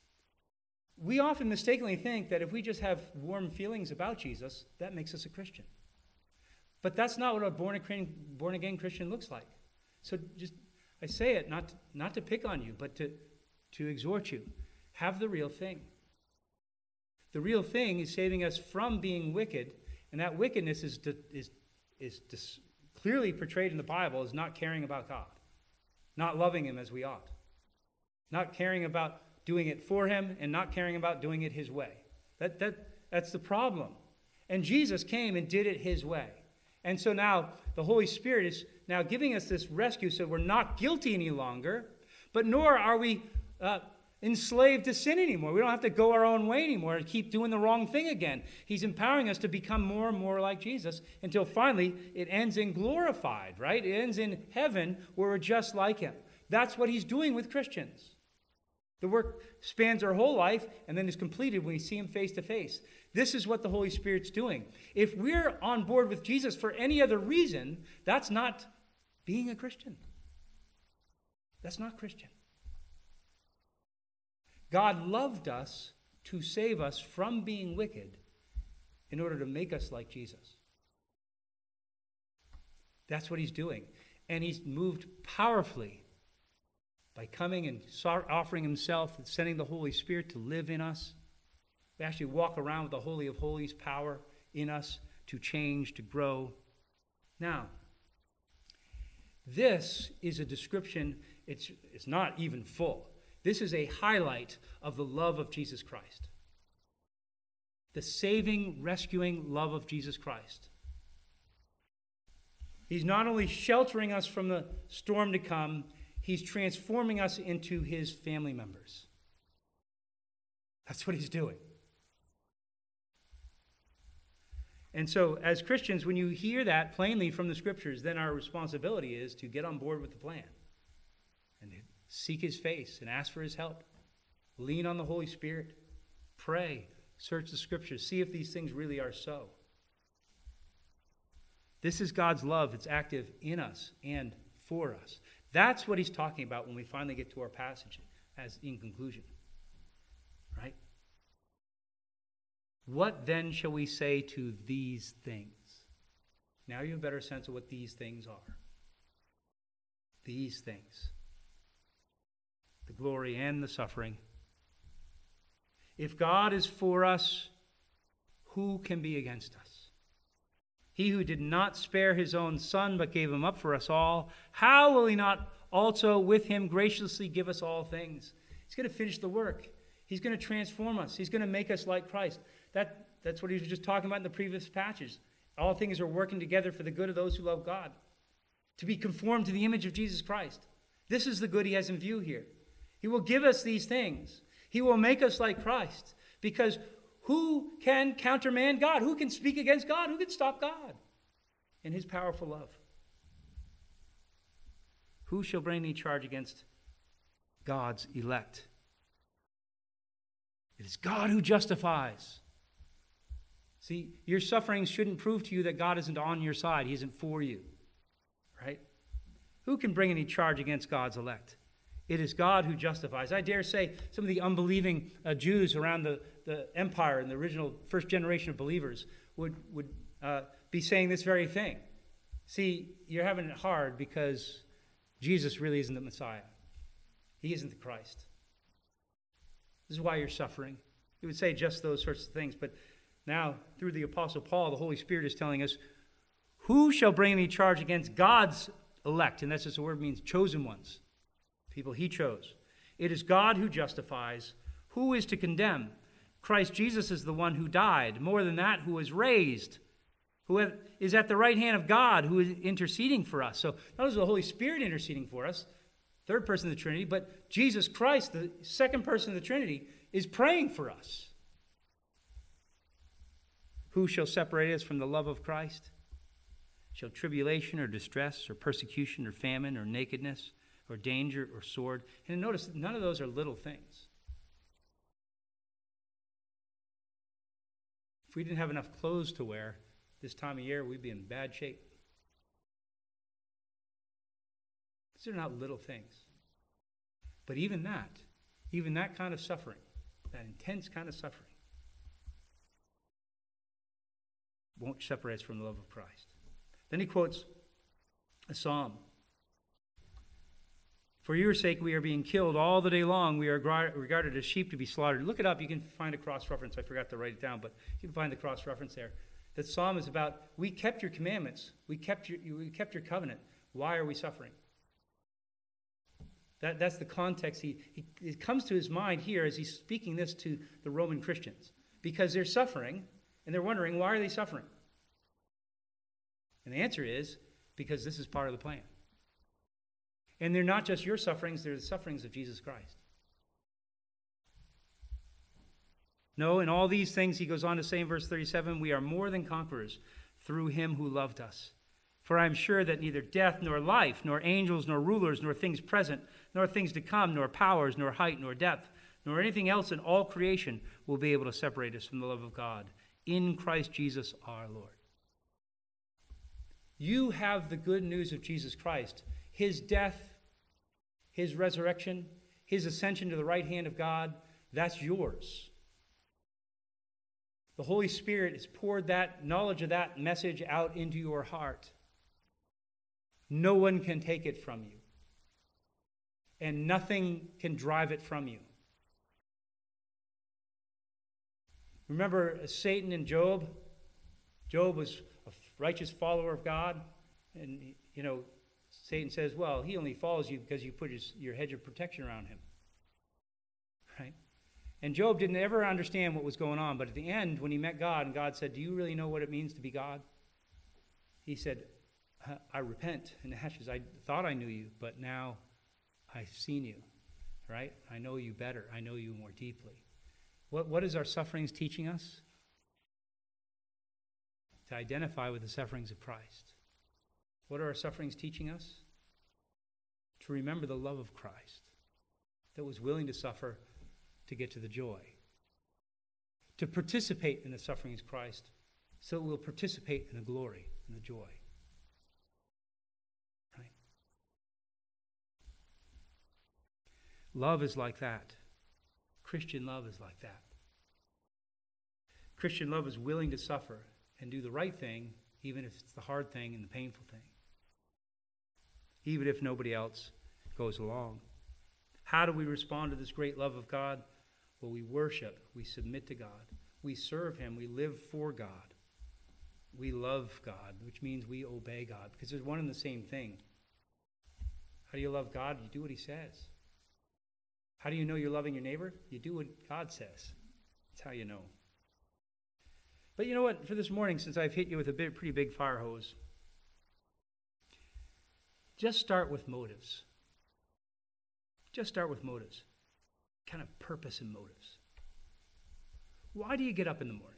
we often mistakenly think that if we just have warm feelings about Jesus, that makes us a Christian. But that's not what a born-again Christian looks like. So just, I say it not to pick on you, but to exhort you. Have the real thing. The real thing is saving us from being wicked, and that wickedness is clearly portrayed in the Bible as not caring about God, not loving him as we ought, not caring about doing it for him, and not caring about doing it his way. That's the problem. And Jesus came and did it his way. And so now the Holy Spirit is now giving us this rescue so we're not guilty any longer, but nor are we enslaved to sin anymore. We don't have to go our own way anymore and keep doing the wrong thing again. He's empowering us to become more and more like Jesus until finally it ends in glorified, right? It ends in heaven where we're just like him. That's what he's doing with Christians. The work spans our whole life and then is completed when we see him face to face. This is what the Holy Spirit's doing. If we're on board with Jesus for any other reason, that's not being a Christian. That's not Christian. God loved us to save us from being wicked in order to make us like Jesus. That's what he's doing. And he's moved powerfully by coming and offering himself and sending the Holy Spirit to live in us. We actually walk around with the Holy of Holies power in us to change, to grow. Now, this is a description, it's not even full. This is a highlight of the love of Jesus Christ. the saving, rescuing love of Jesus Christ. He's not only sheltering us from the storm to come, he's transforming us into his family members. That's what he's doing. And so, as Christians, when you hear that plainly from the Scriptures, then our responsibility is to get on board with the plan and to seek his face and ask for his help. Lean on the Holy Spirit. Pray. Search the Scriptures. See if these things really are so. This is God's love. It's active in us and for us. That's what he's talking about when we finally get to our passage as in conclusion. Right? What then shall we say to these things? Now you have a better sense of what these things are. These things. The glory and the suffering. If God is for us, who can be against us? He who did not spare his own Son, but gave him up for us all, how will he not also with him graciously give us all things? He's going to finish the work. He's going to transform us. He's going to make us like Christ. That's what he was just talking about in the previous passages. All things are working together for the good of those who love God. To be conformed to the image of Jesus Christ. This is the good he has in view here. He will give us these things. He will make us like Christ. Because who can countermand God? Who can speak against God? Who can stop God in his powerful love? Who shall bring any charge against God's elect? It is God who justifies. See, your sufferings shouldn't prove to you that God isn't on your side. He isn't for you. Right? Who can bring any charge against God's elect? It is God who justifies. I dare say some of the unbelieving Jews around the empire and the original first generation of believers would be saying this very thing. See, you're having it hard because Jesus really isn't the Messiah. He isn't the Christ. This is why you're suffering. He would say just those sorts of things. But now, through the Apostle Paul, the Holy Spirit is telling us, who shall bring any charge against God's elect? And that's just the word means chosen ones. People he chose. It is God who justifies. Who is to condemn? Christ Jesus is the one who died. More than that, who was raised. Who is at the right hand of God, who is interceding for us. So not only is the Holy Spirit interceding for us, third person of the Trinity, but Jesus Christ, the second person of the Trinity, is praying for us. Who shall separate us from the love of Christ? Shall tribulation or distress or persecution or famine or nakedness or danger or sword? And notice, none of those are little things. If we didn't have enough clothes to wear this time of year, we'd be in bad shape. These are not little things. But even that kind of suffering, that intense kind of suffering, won't separate us from the love of Christ. Then he quotes a psalm. For your sake we are being killed all the day long. We are regarded as sheep to be slaughtered. Look it up. You can find a cross-reference. I forgot to write it down, but you can find the cross-reference there. That psalm is about, we kept your commandments. We kept your covenant. Why are we suffering? That's the context. It comes to his mind here as he's speaking this to the Roman Christians. Because they're suffering, and they're wondering, why are they suffering? And the answer is, because this is part of the plan. And they're not just your sufferings, they're the sufferings of Jesus Christ. No, in all these things, he goes on to say in verse 37, we are more than conquerors through him who loved us. For I am sure that neither death, nor life, nor angels, nor rulers, nor things present, nor things to come, nor powers, nor height, nor depth, nor anything else in all creation will be able to separate us from the love of God in Christ Jesus our Lord. You have the good news of Jesus Christ, his death, his resurrection, his ascension to the right hand of God. That's yours. The Holy Spirit has poured that knowledge of that message out into your heart. No one can take it from you. And nothing can drive it from you. Remember Satan and Job? Job was a righteous follower of God. And, Satan says, well, he only follows you because you put your hedge of protection around him. Right? And Job didn't ever understand what was going on, but at the end, when he met God, and God said, do you really know what it means to be God? He said, I repent in ashes. I thought I knew you, but now I've seen you, right? I know you better. I know you more deeply. What is our sufferings teaching us? To identify with the sufferings of Christ. What are our sufferings teaching us? To remember the love of Christ that was willing to suffer to get to the joy. To participate in the sufferings of Christ so we'll participate in the glory and the joy. Right? Love is like that. Christian love is like that. Christian love is willing to suffer and do the right thing, even if it's the hard thing and the painful thing. Even if nobody else goes along. How do we respond to this great love of God? Well, we worship, we submit to God, we serve him, we live for God. We love God, which means we obey God, because there's one and the same thing. How do you love God? You do what he says. How do you know you're loving your neighbor? You do what God says. That's how you know. But you know what? For this morning, since I've hit you with a pretty big fire hose, just start with motives. Just start with motives. Kind of purpose and motives. Why do you get up in the morning?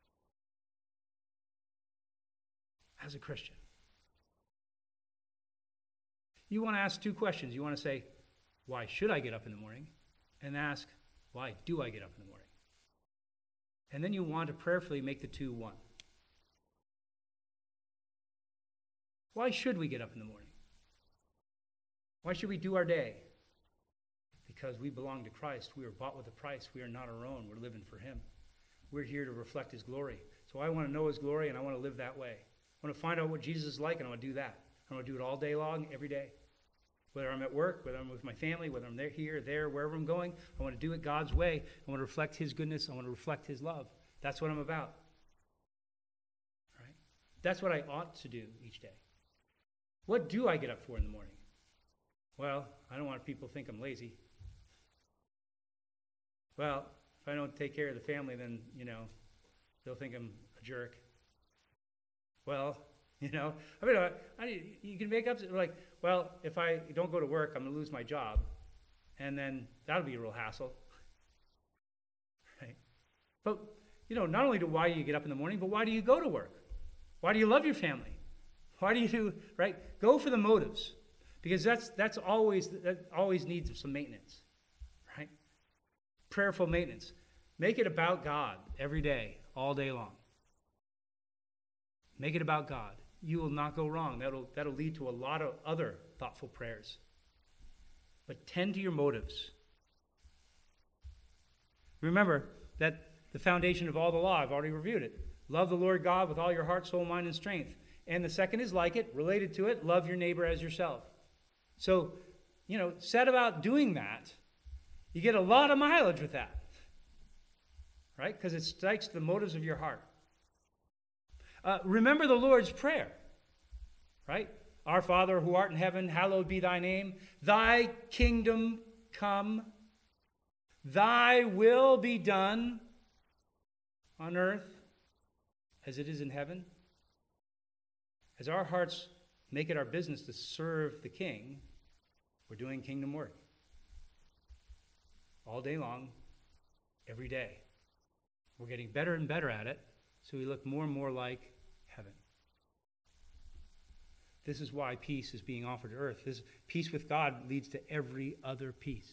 As a Christian. You want to ask two questions. You want to say, why should I get up in the morning? And ask, why do I get up in the morning? And then you want to prayerfully make the two one. Why should we get up in the morning? Why should we do our day? Because we belong to Christ. We were bought with a price. We are not our own. We're living for him. We're here to reflect his glory. So I want to know his glory, and I want to live that way. I want to find out what Jesus is like, and I want to do that. I want to do it all day long, every day. Whether I'm at work, whether I'm with my family, whether I'm there, wherever I'm going, I want to do it God's way. I want to reflect his goodness. I want to reflect his love. That's what I'm about. Right? That's what I ought to do each day. What do I get up for in the morning? Well, I don't want people to think I'm lazy. Well, if I don't take care of the family, then, they'll think I'm a jerk. Well, you can make up, like, well, if I don't go to work, I'm going to lose my job. And then that'll be a real hassle. Right? But, not only why do you get up in the morning, but why do you go to work? Why do you love your family? Why do you right? Go for the motives. Because that always needs some maintenance. Right? Prayerful maintenance. Make it about God every day, all day long. Make it about God. You will not go wrong. That'll lead to a lot of other thoughtful prayers. But tend to your motives. Remember that the foundation of all the law, I've already reviewed it. Love the Lord God with all your heart, soul, mind, and strength. And the second is like it, related to it, love your neighbor as yourself. So, set about doing that. You get a lot of mileage with that. Right? Because it strikes the motives of your heart. Remember the Lord's Prayer. Right? Our Father who art in heaven, hallowed be thy name. Thy kingdom come. Thy will be done on earth as it is in heaven. As our hearts make it our business to serve the King, we're doing kingdom work. All day long, every day. We're getting better and better at it, so we look more and more like heaven. This is why peace is being offered to earth. This peace with God leads to every other peace.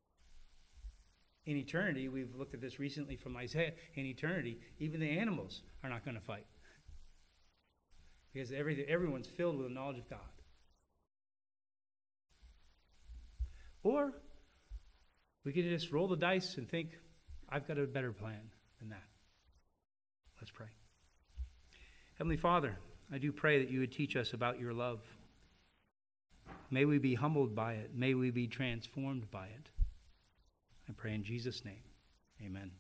In eternity, we've looked at this recently from Isaiah, in eternity, even the animals are not going to fight. Because everyone's filled with the knowledge of God. Or we could just roll the dice and think, I've got a better plan than that. Let's pray. Heavenly Father, I do pray that you would teach us about your love. May we be humbled by it. May we be transformed by it. I pray in Jesus' name. Amen.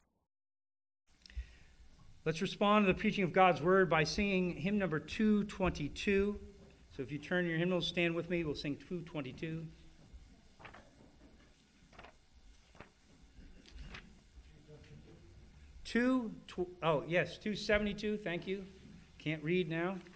Let's respond to the preaching of God's word by singing hymn number 222. So if you turn your hymnals, stand with me. We'll sing 222. 272, thank you. Can't read now.